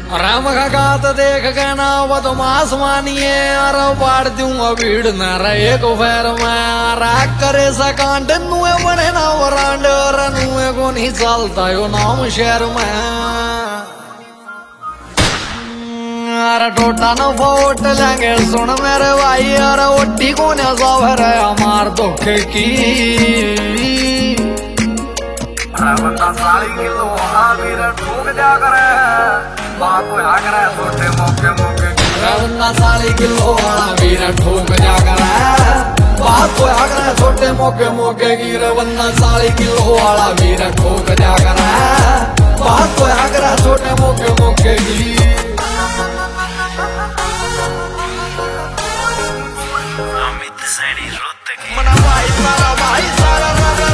राम का गात देख के ना वो तो मासमानिए अरे बाढ़ दूंगा भीड़ न रहे को फेर में राग करे सकांड नुए बने ना वरांड और नुए को नहीं चलता यो नाम शहर में अरे टोटा न फोट लेंगे सुन मेरे भाई अरे ओटी को न सवर हमार धोखे की बंदा सारी की तो वीर ठोक जा करे बात को आ करे छोटे मौके मौके बंदा सारी किलो वाला वीर ठोक जा करे बात को आ करे छोटे मौके मौके गिर बंदा सारी किलो वाला वीर ठोक जा करे बात को आ करे छोटे मौके मौके गिर अमित सैनी रोते की मना भाई सारा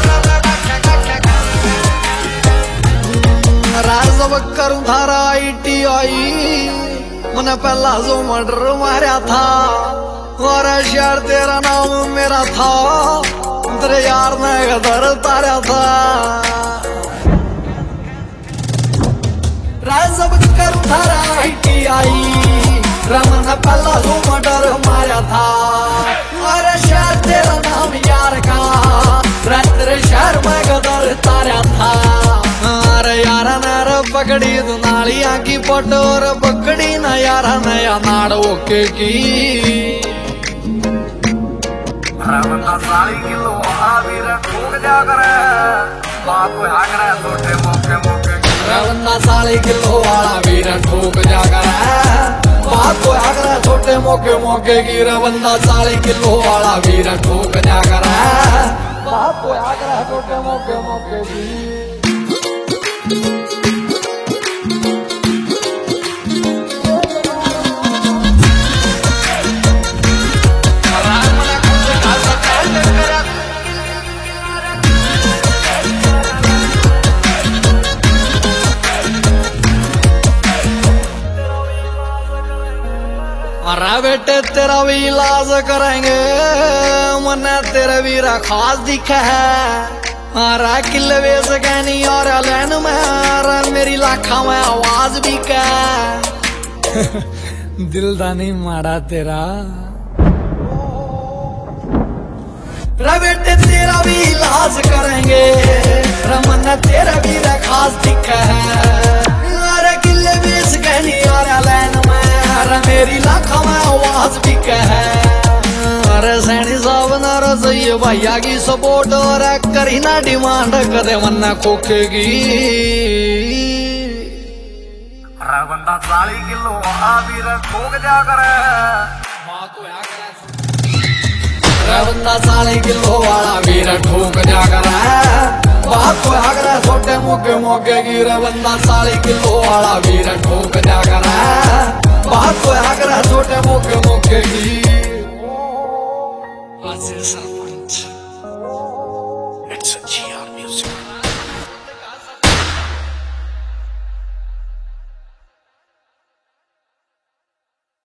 राजब करूं थारा ITI मैंने पहला जो मर्डर मारा था और शहर तेरा नाम मेरा था तेरे यार ने गदर तारा था राजब करूं थारा ITI रमन पहला जो मर्डर मारा था और शहर तेरा नाम यार का तेरे शहर में गदर तारा था यारा नर पकड़ी तू नालिया की पटोर पकड़ी न यारा नया नाड़ ओके की बंदा सारी की तो वीर ठोक जा करे बात को आ करे छोटे मौके मौके बंदा साली किलो वाला वीर ठोक जा करे बात को आ करे छोटे मौके मौके की बंदा साली किलो वाला वीर ठोक जा करे बात को आ करे छोटे मौके मौके की अरे बेटे तेरा भी इलाज करेंगे मन्ने तेरा वीरा खास दिखा है अरे किले बेस कहनी और लैन में अरे मेरी लाखा में आवाज भी क्या दिल दा नहीं मारा तेरा रे बेटे तेरा भी इलाज करेंगे रमन तेरा वीरा खास दिखा है अरे किले बेस कहनी और लैन में मेरी लाखों में आवाज भी कह अरे सैनी साहब ना रसोई भैया की सपोर्ट और करी ना डिमांड कदे मन खोखेगी बंदा सारी किलो वीर ठोक जा करे बंदा साली किलो वाला वीर ठोक जा करे बात को आ करे छोटे मौके मौके गिर बंदा साली किलो वाला वीर ठोक जा करे बात को आ करे छोटे मौके मौके की